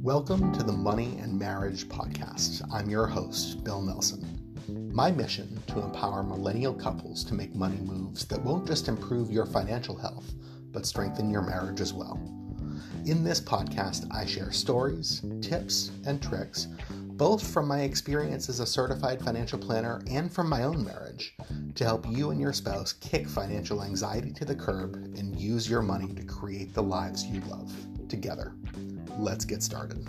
Welcome to the Money and Marriage Podcast. I'm your host, Bill Nelson. My mission to empower millennial couples to make money moves that won't just improve your financial health, but strengthen your marriage as well. In this podcast, I share stories, tips, and tricks, both from my experience as a certified financial planner and from my own marriage, to help you and your spouse kick financial anxiety to the curb and use your money to create the lives you love together. Let's get started.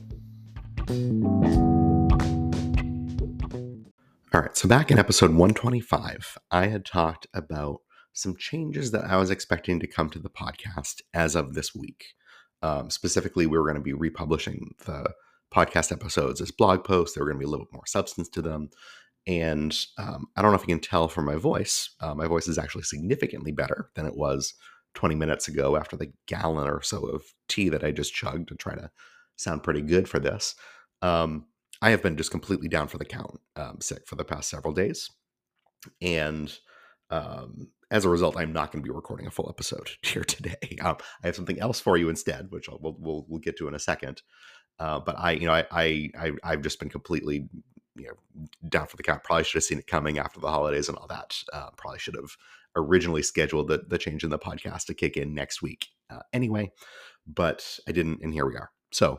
All right, so back in episode 125, I had talked about some changes that I was expecting to come to the podcast as of this week. Specifically, we were going to be republishing the podcast episodes as blog posts. There were going to be a little bit more substance to them. And I don't know if you can tell from my voice. My voice is actually significantly better than it was 20 minutes ago after the gallon or so of tea that I just chugged to try to sound pretty good for this. I have been just completely down for the count, sick for the past several days. And as a result, I'm not going to be recording a full episode here today. I have something else for you instead, which we'll get to in a second. But I've just been completely down for the count. Probably should have seen it coming after the holidays and all that. Probably should have originally scheduled the change in the podcast to kick in next week anyway, but I didn't, and here we are. So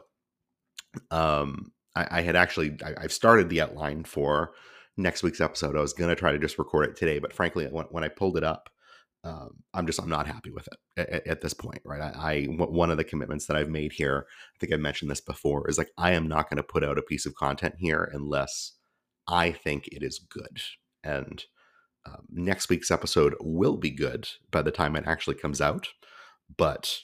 I've started the outline for next week's episode. I was going to try to just record it today, but frankly, when I pulled it up, I'm not happy with it at this point, right? One of the commitments that I've made here, I think I mentioned this before, is like, I am not going to put out a piece of content here unless I think it is good. And next week's episode will be good by the time it actually comes out, but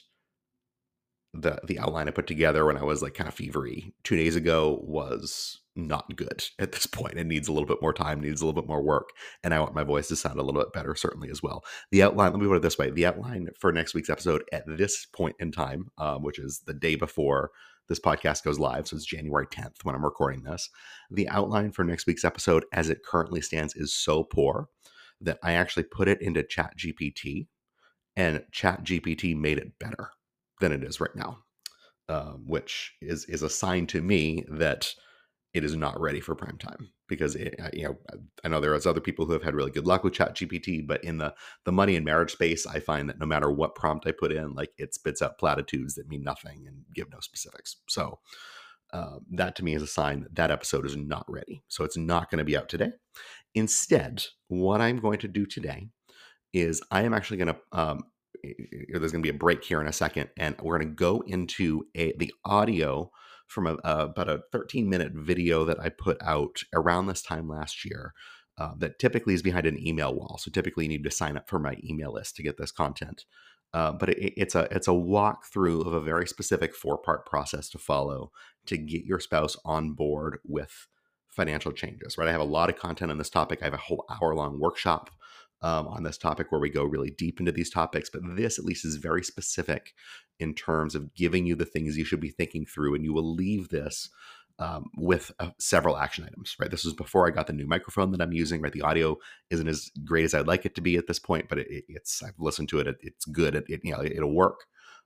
the outline I put together when I was like kind of fevery 2 days ago was not good at this point. It needs a little bit more time, needs a little bit more work. And I want my voice to sound a little bit better, certainly as well. The outline, let me put it this way. The outline for next week's episode at this point in time, which is the day before this podcast goes live. So it's January 10th when I'm recording this. The outline for next week's episode as it currently stands is so poor that I actually put it into ChatGPT, and ChatGPT made it better than it is right now, which is a sign to me that it is not ready for prime time, because I know there's other people who have had really good luck with ChatGPT, but in the money and marriage space, I find that no matter what prompt I put in, like, it spits out platitudes that mean nothing and give no specifics. So that to me is a sign that episode is not ready. So it's not going to be out today. Instead, what I'm going to do today is I am actually going to, there's going to be a break here in a second, and we're going to go into the audio from about a 13-minute video that I put out around this time last year that typically is behind an email wall. So typically you need to sign up for my email list to get this content. But it's a walkthrough of a very specific 4-part process to follow to get your spouse on board with financial changes, right? I have a lot of content on this topic. I have a whole hour-long workshop on this topic where we go really deep into these topics, but this at least is very specific in terms of giving you the things you should be thinking through, and you will leave this with several action items, right? This was before I got the new microphone that I'm using, right? The audio isn't as great as I'd like it to be at this point, but I've listened to it. It's good. It'll work.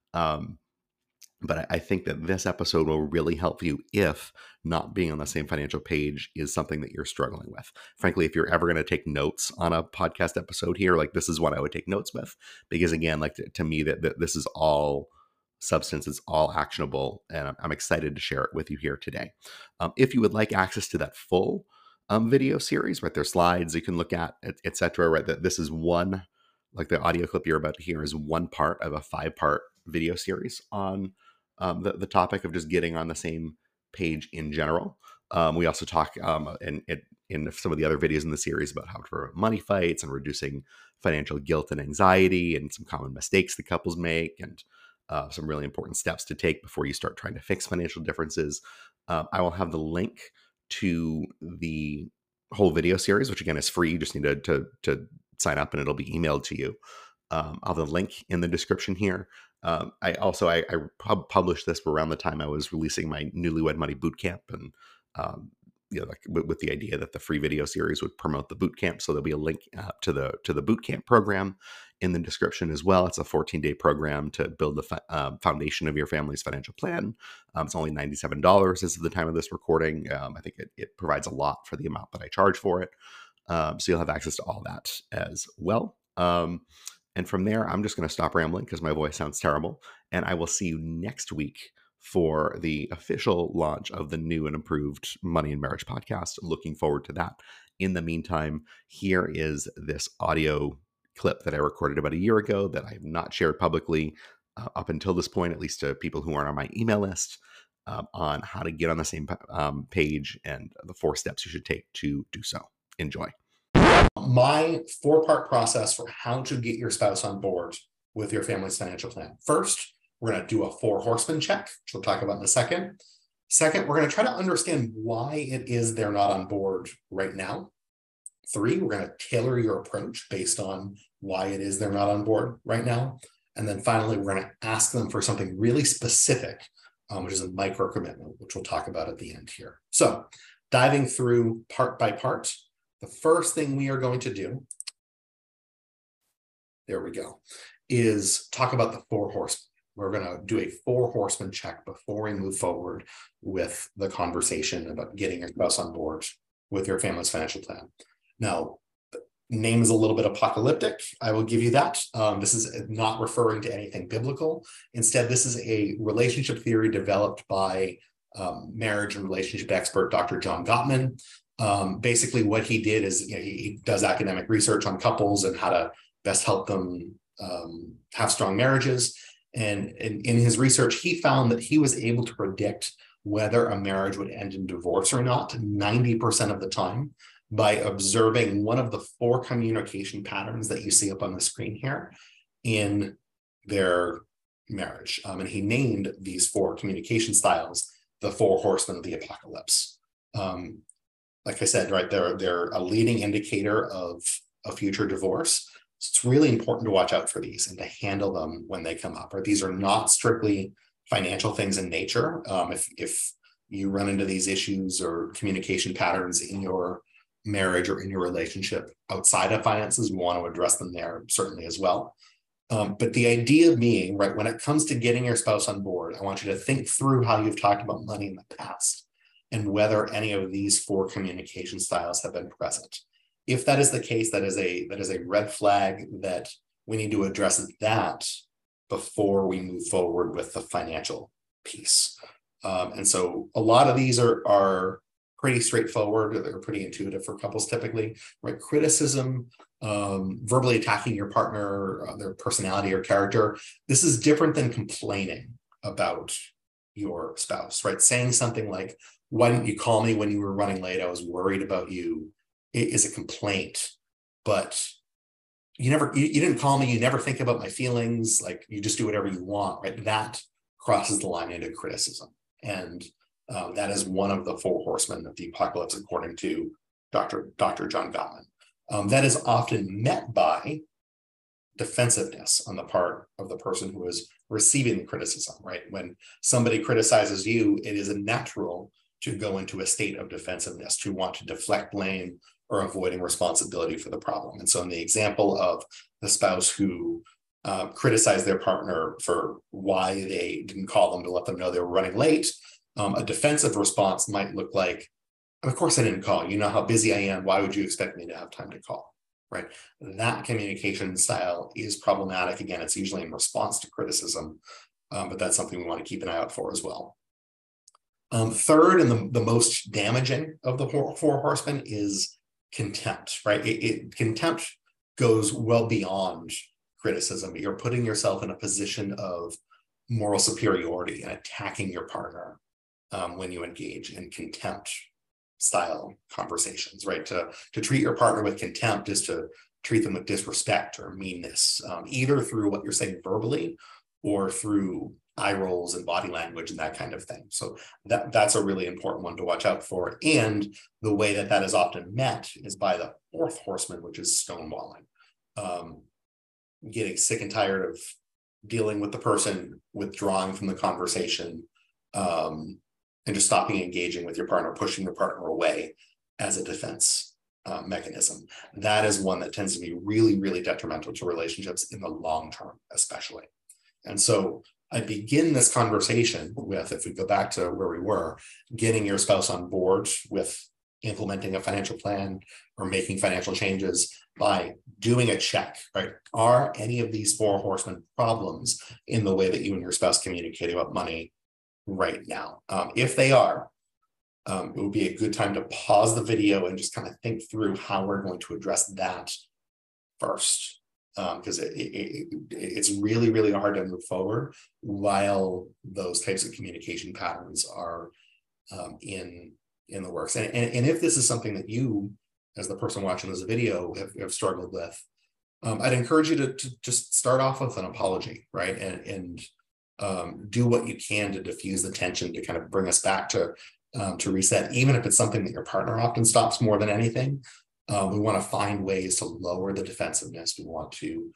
But I think that this episode will really help you if not being on the same financial page is something that you're struggling with. Frankly, if you're ever going to take notes on a podcast episode here, like, this is what I would take notes with, because again, like, to me, that this is all substance, it's all actionable, and I'm excited to share it with you here today. If you would like access to that full video series, right, there's slides you can look at, etc. Right, that this is one, like, the audio clip you're about to hear is one part of a 5-part video series on the topic of just getting on the same page in general. We also talk in some of the other videos in the series about how to prevent money fights and reducing financial guilt and anxiety, and some common mistakes that couples make, and some really important steps to take before you start trying to fix financial differences. I will have the link to the whole video series, which again is free. You just need to sign up and it'll be emailed to you. I'll have the link in the description here. I published this around the time I was releasing my Newlywed Money Bootcamp, and like with the idea that the free video series would promote the boot camp. So there'll be a link to the boot camp program in the description as well. It's a 14-day program to build the foundation of your family's financial plan. It's only $97 as of the time of this recording. I think it provides a lot for the amount that I charge for it. So you'll have access to all that as well. And from there, I'm just going to stop rambling because my voice sounds terrible. And I will see you next week for the official launch of the new and improved Money and Marriage podcast. Looking forward to that. In the meantime, here is this audio clip that I recorded about a year ago that I have not shared publicly up until this point, at least to people who aren't on my email list, on how to get on the same page and the 4 steps you should take to do so. Enjoy. My 4-part process for how to get your spouse on board with your family's financial plan. First, we're going to do a 4 horseman check, which we'll talk about in a second. Second, we're going to try to understand why it is they're not on board right now. 3, we're going to tailor your approach based on why it is they're not on board right now. And then finally, we're going to ask them for something really specific, which is a micro commitment, which we'll talk about at the end here. So diving through part by part, the first thing we are going to do, there we go, is talk about the 4 horsemen. We're going to do a 4 horseman check before we move forward with the conversation about getting your spouse on board with your family's financial plan. Now, the name is a little bit apocalyptic. I will give you that. This is not referring to anything biblical. Instead, this is a relationship theory developed by marriage and relationship expert Dr. John Gottman. Basically, what he did is he does academic research on couples and how to best help them have strong marriages. And in his research, he found that he was able to predict whether a marriage would end in divorce or not 90% of the time by observing one of the 4 communication patterns that you see up on the screen here in their marriage. And he named these 4 communication styles the 4 horsemen of the apocalypse. Like I said, right, they're a leading indicator of a future divorce. So it's really important to watch out for these and to handle them when they come up. Right? These are not strictly financial things in nature. If you run into these issues or communication patterns in your marriage or in your relationship outside of finances, we want to address them there certainly as well. But the idea being, right, when it comes to getting your spouse on board, I want you to think through how you've talked about money in the past and whether any of these 4 communication styles have been present. If that is the case, that is a red flag that we need to address that before we move forward with the financial piece. And so a lot of these are pretty straightforward. They're pretty intuitive for couples typically, right? Criticism, verbally attacking your partner, their personality or character. This is different than complaining about your spouse, right? Saying something like, "Why didn't you call me when you were running late? I was worried about you." It is a complaint, but you didn't call me. You never think about my feelings. Like, you just do whatever you want, right? That crosses the line into criticism. And that is one of the 4 horsemen of the apocalypse, according to Dr. John Gottman. That is often met by defensiveness on the part of the person who is receiving the criticism, right? When somebody criticizes you, it is natural to go into a state of defensiveness, to want to deflect blame or avoiding responsibility for the problem. And so in the example of the spouse who criticized their partner for why they didn't call them to let them know they were running late, a defensive response might look like, "Of course I didn't call. You know how busy I am. Why would you expect me to have time to call?" Right? That communication style is problematic. Again, it's usually in response to criticism, but that's something we want to keep an eye out for as well. Third, and the most damaging of the 4 horsemen is contempt, right? Contempt goes well beyond criticism. You're putting yourself in a position of moral superiority and attacking your partner when you engage in contempt style conversations, right? To treat your partner with contempt is to treat them with disrespect or meanness, either through what you're saying verbally or through eye rolls and body language and that kind of thing. So that's a really important one to watch out for. And the way that is often met is by the 4th horseman, which is stonewalling. Getting sick and tired of dealing with the person, withdrawing from the conversation, and just stopping engaging with your partner, pushing your partner away as a defense mechanism. That is one that tends to be really, really detrimental to relationships in the long term, especially. And so I begin this conversation with, if we go back to where we were, getting your spouse on board with implementing a financial plan or making financial changes by doing a check, right? Are any of these four horsemen problems in the way that you and your spouse communicate about money right now? If they are, it would be a good time to pause the video and just kind of think through how we're going to address that first. Because it's really, really hard to move forward while those types of communication patterns are in the works. And if this is something that you, as the person watching this video, have struggled with, I'd encourage you to just start off with an apology, right? And do what you can to diffuse the tension, to kind of bring us back to reset, even if it's something that your partner often stops more than anything. We want to find ways to lower the defensiveness. We want to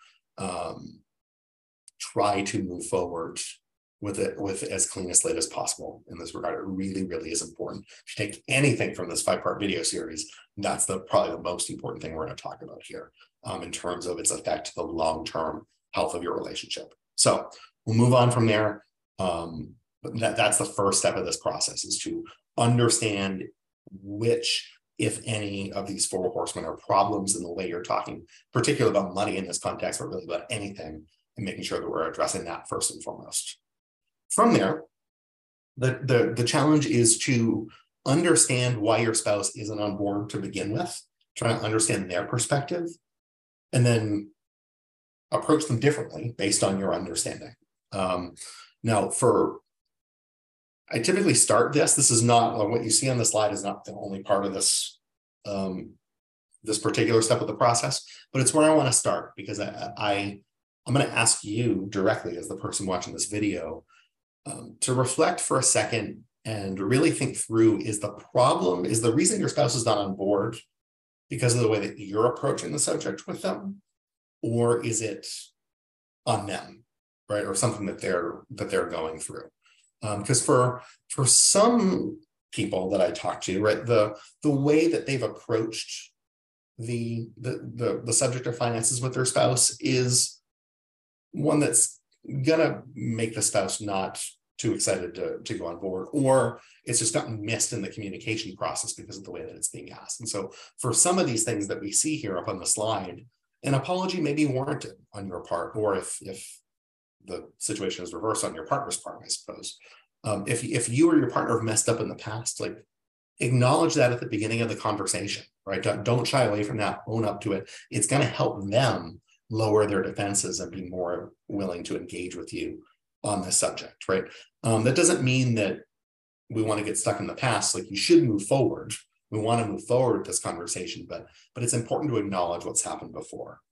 try to move forward with as clean a slate as possible in this regard. It really, really is important. If you take anything from this 5-part video series, that's probably the most important thing we're going to talk about here in terms of its effect to the long-term health of your relationship. So we'll move on from there. But that's the first step of this process, is to understand which, if any, of these four horsemen are problems in the way you're talking, particularly about money in this context, but really about anything, and making sure that we're addressing that first and foremost. From there, the challenge is to understand why your spouse isn't on board to begin with, trying to understand their perspective, and then approach them differently based on your understanding. Now, I typically start this. This is not what you see on the slide is not the only part of this this particular step of the process, but it's where I want to start, because I'm going to ask you directly, as the person watching this video, to reflect for a second and really think through: is the reason your spouse is not on board because of the way that you're approaching the subject with them, or is it on them, right, or something that they're going through? Because for some people that I talk to, right, the way that they've approached the subject of finances with their spouse is one that's gonna make the spouse not too excited to go on board, or it's just gotten missed in the communication process because of the way that it's being asked. And so for some of these things that we see here up on the slide, an apology may be warranted on your part, or if the situation is reversed, on your partner's part, I suppose. If you or your partner have messed up in the past, like, acknowledge that at the beginning of the conversation, right? Don't shy away from that. Own up to it. It's going to help them lower their defenses and be more willing to engage with you on this subject, right? That doesn't mean that we want to get stuck in the past. Like, you should move forward. We want to move forward with this conversation, but it's important to acknowledge what's happened before.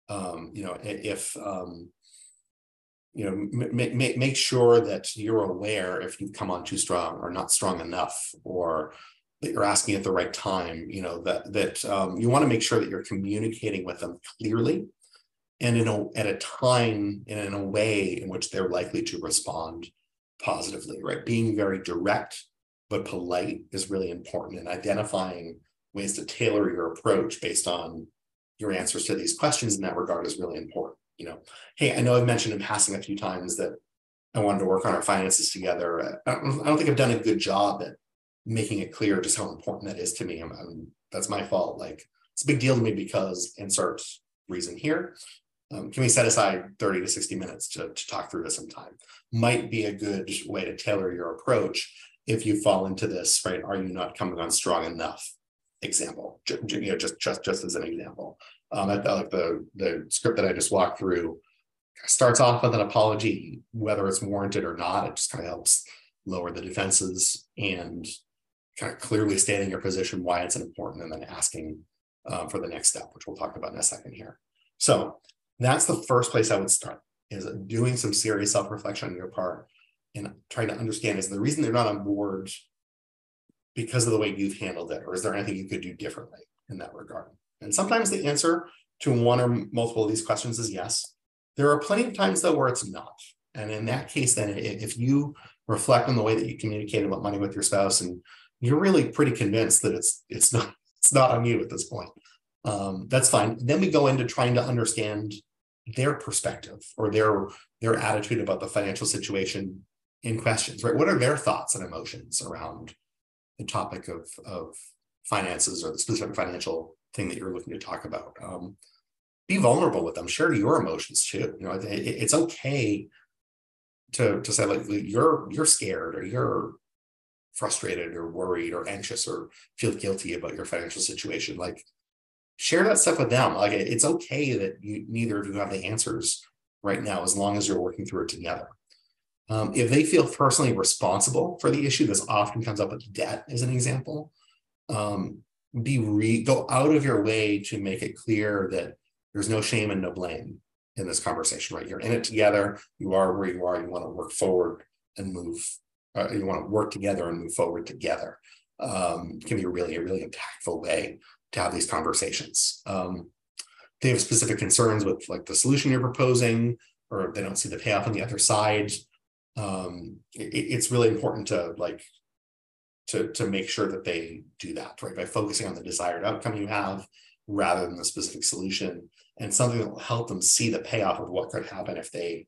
Make sure that you're aware if you've come on too strong or not strong enough, or that you're asking at the right time. That you want to make sure that you're communicating with them clearly and at a time and in a way in which they're likely to respond positively, right? Being very direct but polite is really important, and identifying ways to tailor your approach based on your answers to these questions in that regard is really important. Hey, I know I've mentioned in passing a few times that I wanted to work on our finances together. I don't think I've done a good job at making it clear just how important that is to me. That's my fault. Like, it's a big deal to me because insert reason here. Can we set aside 30 to 60 minutes to talk through this sometime? Might be a good way to tailor your approach if you fall into this, right? Are you not coming on strong enough? Example, just as an example. I felt like the script that I just walked through starts off with an apology, whether it's warranted or not. It just kind of helps lower the defenses and kind of clearly stating your position, why it's important, and then asking for the next step, which we'll talk about in a second here. So that's the first place I would start, is doing some serious self-reflection on your part and trying to understand, is the reason they're not on board because of the way you've handled it, or is there anything you could do differently in that regard? And sometimes the answer to one or multiple of these questions is yes. There are plenty of times, though, where it's not. And in that case, then, if you reflect on the way that you communicate about money with your spouse, and you're really pretty convinced that it's not on you at this point. That's fine. Then we go into trying to understand their perspective or their attitude about the financial situation in questions, right? What are their thoughts and emotions around the topic of finances or the specific financial thing that you're looking to talk about? Be vulnerable with them. Share your emotions too. It's okay to say, like, you're scared or you're frustrated or worried or anxious or feel guilty about your financial situation. Like, share that stuff with them. Like, it's okay that neither of you have the answers right now, as long as you're working through it together. If they feel personally responsible for the issue, this often comes up with debt as an example. Go out of your way to make it clear that there's no shame and no blame in this conversation, right? You're in it together. You are where you are. You want to work forward and move. You want to work together and move forward together. It can be a really impactful way to have these conversations. They have specific concerns with, like, the solution you're proposing, or they don't see the payoff on the other side. It's really important to make sure that they do that, right? By focusing on the desired outcome you have rather than the specific solution, and something that will help them see the payoff of what could happen if they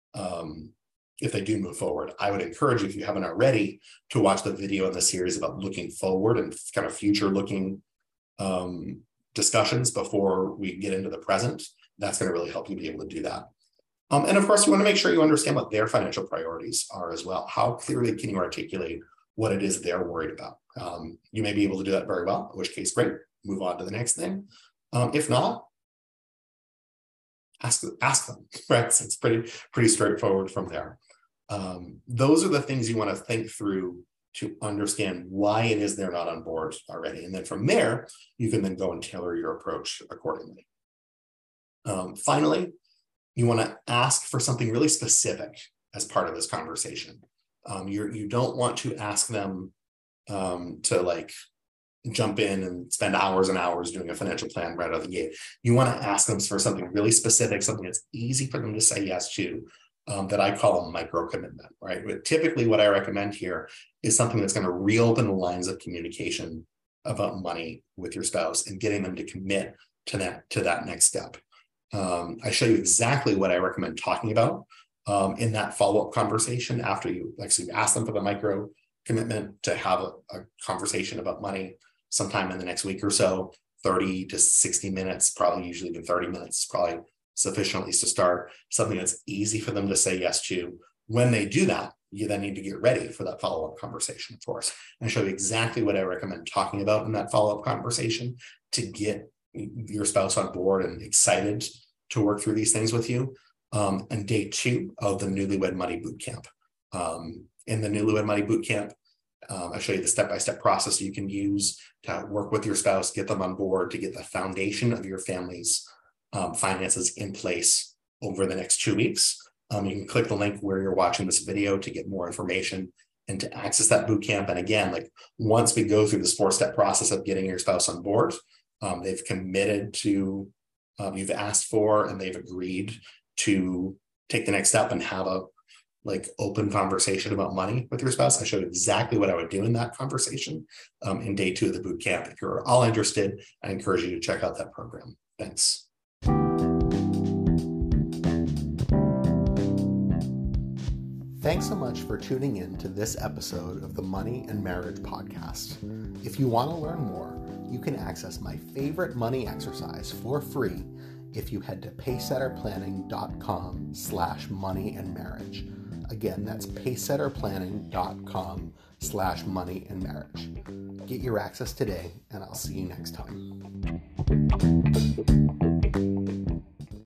do move forward. I would encourage you, if you haven't already, to watch the video in the series about looking forward and kind of future looking discussions before we get into the present. That's going to really help you be able to do that. And of course, you want to make sure you understand what their financial priorities are as well. How clearly can you articulate what it is they're worried about? You may be able to do that very well, in which case, great, move on to the next thing. If not, ask them, right? So it's pretty straightforward from there. Those are the things you want to think through to understand why it is they're not on board already. And then from there, you can then go and tailor your approach accordingly. Finally, you want to ask for something really specific as part of this conversation. You don't want to ask them to, like, jump in and spend hours and hours doing a financial plan right out of the gate. You want to ask them for something really specific, something that's easy for them to say yes to, that I call a micro commitment, right? But typically what I recommend here is something that's going to reopen the lines of communication about money with your spouse and getting them to commit to that next step. I show you exactly what I recommend talking about in that follow-up conversation after you ask them for the micro commitment, to have a conversation about money sometime in the next week or so. 30 to 60 minutes, probably usually even 30 minutes, probably sufficient at least to start. Something that's easy for them to say yes to. When they do that, you then need to get ready for that follow-up conversation, of course, and show you exactly what I recommend talking about in that follow-up conversation to get your spouse on board and excited to work through these things with you. And day 2 of the Newlywed Money Bootcamp. In the Newlywed Money Bootcamp, I show you the step-by-step process you can use to work with your spouse, get them on board, to get the foundation of your family's finances in place over the next 2 weeks. You can click the link where you're watching this video to get more information and to access that bootcamp. And again, like, once we go through this 4-step process of getting your spouse on board, they've committed to, you've asked for, and they've agreed to take the next step and have a open conversation about money with your spouse. I showed exactly what I would do in that conversation in day 2 of the bootcamp. If you're all interested, I encourage you to check out that program. Thanks. Thanks so much for tuning in to this episode of the Money and Marriage Podcast. If you want to learn more, you can access my favorite money exercise for free if you head to pacesetterplanning.com/moneyandmarriage. Again, that's pacesetterplanning.com/moneyandmarriage. Get your access today, and I'll see you next time.